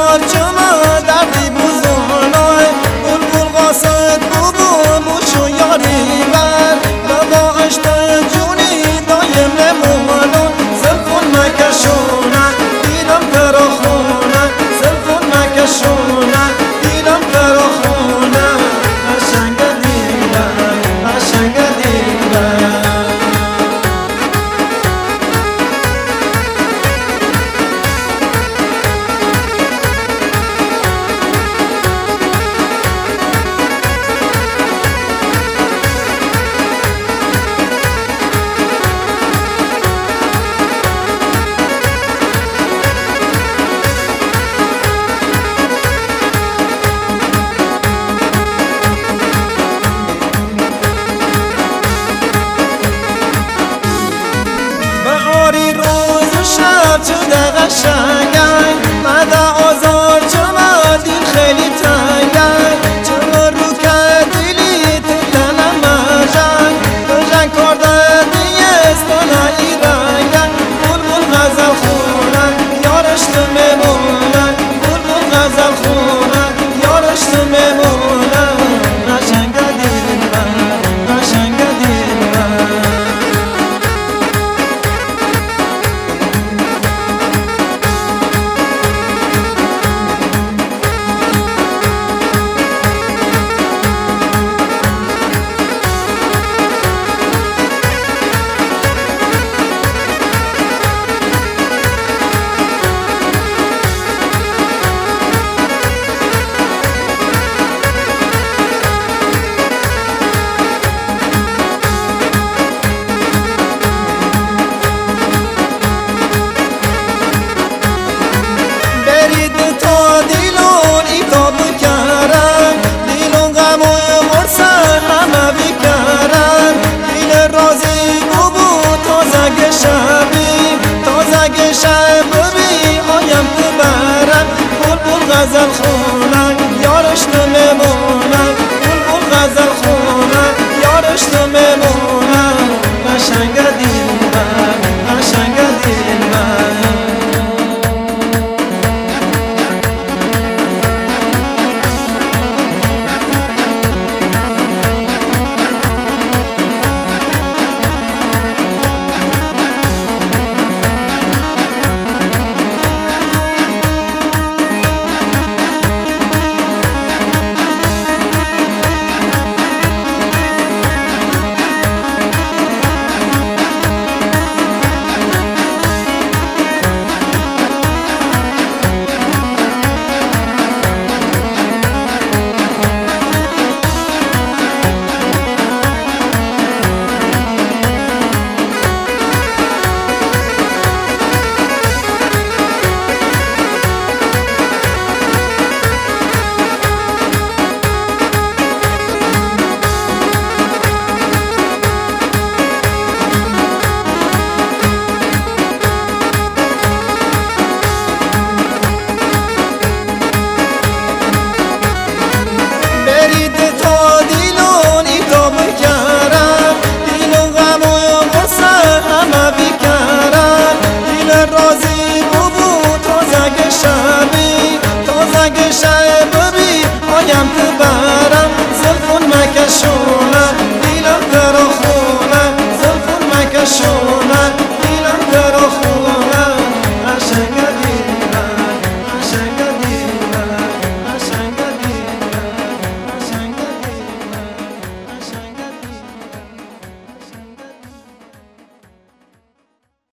آزار چما دردی بزرگای بلبل قاصد بابا موشو یاری بر بابا عشق جونی دایم نمونن زلفون مکشونه دیلم فراخونه زلفون مکشونه دیلم فراخونه قشنگ دیلم قشنگ دیلم شده قشنگن مده آزار چما دین خیلی تنگن چما رو که دیلی تلنم مجن مجن کرده دیستانه ای رنگن بلبل غزل خونن یارش تو میمونن بلبل غزل خونن یارش تو میمونن قشنگ دیلم قشنگ دیلم غزل خونه یارش تو میمونه بلبل غزل خونه یارش تو میمونه